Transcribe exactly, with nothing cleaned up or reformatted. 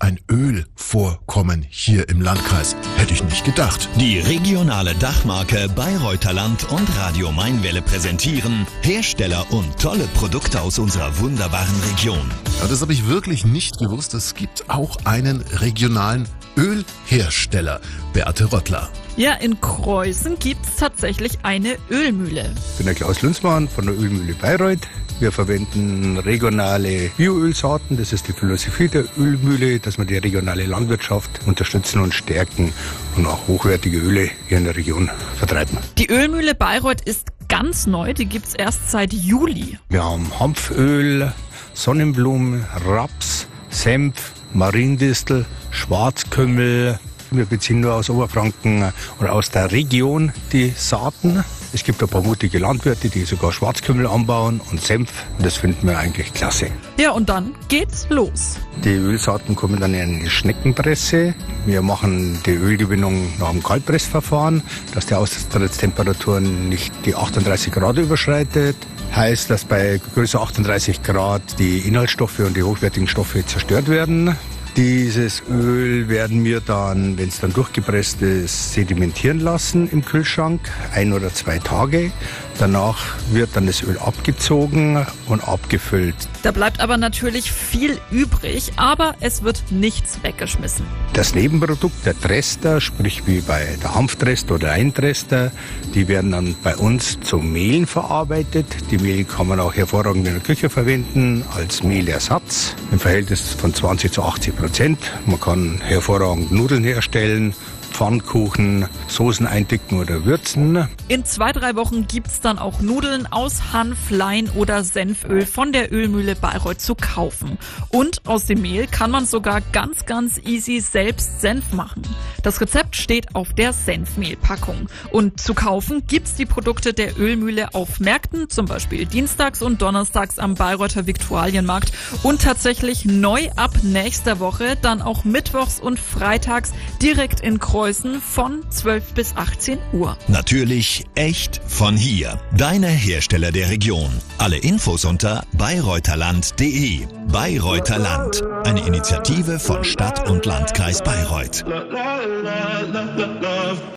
ein Ölvorkommen hier im Landkreis. Hätte ich nicht gedacht. Die regionale Dachmarke Bayreuther Land und Radio Mainwelle präsentieren Hersteller und tolle Produkte aus unserer wunderbaren Region. Ja, das habe ich wirklich nicht gewusst. Es gibt auch einen regionalen Ölhersteller. Beate Rottler. Ja, in Kreußen gibt's tatsächlich eine Ölmühle. Ich bin der Klaus Lünzmann von der Ölmühle Bayreuth. Wir verwenden regionale Bioölsaaten. Das ist die Philosophie der Ölmühle, dass wir die regionale Landwirtschaft unterstützen und stärken und auch hochwertige Öle hier in der Region vertreiben. Die Ölmühle Bayreuth ist ganz neu, die gibt's erst seit Juli. Wir haben Hanföl, Sonnenblumen, Raps, Senf, Mariendistel, Schwarzkümmel. Wir beziehen nur aus Oberfranken oder aus der Region die Saaten. Es gibt ein paar mutige Landwirte, die sogar Schwarzkümmel anbauen und Senf. Das finden wir eigentlich klasse. Ja, und dann geht's los. Die Ölsaaten kommen dann in eine Schneckenpresse. Wir machen die Ölgewinnung nach dem Kaltpressverfahren, dass die Austritttemperatur nicht die achtunddreißig Grad überschreitet. Heißt, dass bei größer achtunddreißig Grad die Inhaltsstoffe und die hochwertigen Stoffe zerstört werden. Dieses Öl werden wir dann, wenn es dann durchgepresst ist, sedimentieren lassen im Kühlschrank, ein oder zwei Tage. Danach wird dann das Öl abgezogen und abgefüllt. Da bleibt aber natürlich viel übrig, aber es wird nichts weggeschmissen. Das Nebenprodukt, der Trester, sprich wie bei der Hanftrester oder Eintrester, die werden dann bei uns zu Mehlen verarbeitet. Die Mehl kann man auch hervorragend in der Küche verwenden als Mehlersatz im Verhältnis von zwanzig zu achtzig Prozent. Man kann hervorragend Nudeln herstellen, Pfannkuchen, Soßen eindicken oder würzen. In zwei, drei Wochen gibt's dann auch Nudeln aus Hanf, Lein oder Senföl von der Ölmühle Bayreuth zu kaufen. Und aus dem Mehl kann man sogar ganz, ganz easy selbst Senf machen. Das Rezept steht auf der Senfmehlpackung. Und zu kaufen gibt's die Produkte der Ölmühle auf Märkten, zum Beispiel dienstags und donnerstags am Bayreuther Viktualienmarkt. Und tatsächlich neu ab nächster Woche dann auch mittwochs und freitags direkt in Kreuzen von zwölf bis achtzehn Uhr. Natürlich echt von hier. Deine Hersteller der Region. Alle Infos unter bayreutherland punkt de. Bayreuther Land. Eine Initiative von Stadt und Landkreis Bayreuth.